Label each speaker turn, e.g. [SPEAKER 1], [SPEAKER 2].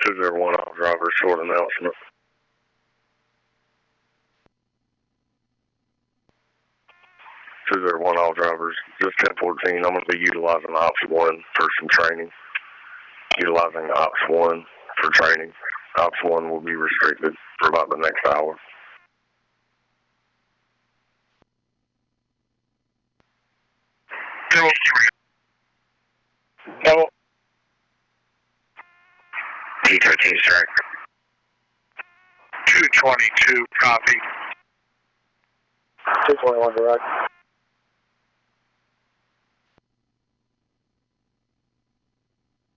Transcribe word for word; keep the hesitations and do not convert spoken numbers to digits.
[SPEAKER 1] two zero one, all drivers, short announcement. two zero one, all drivers, just ten fourteen. I'm going to be utilizing Ops one for some training. Utilizing Ops one for training. Ops one will be restricted for about the next hour. Double. T thirteen, sir.
[SPEAKER 2] two twenty-two, copy.
[SPEAKER 1] two twenty-one, direct.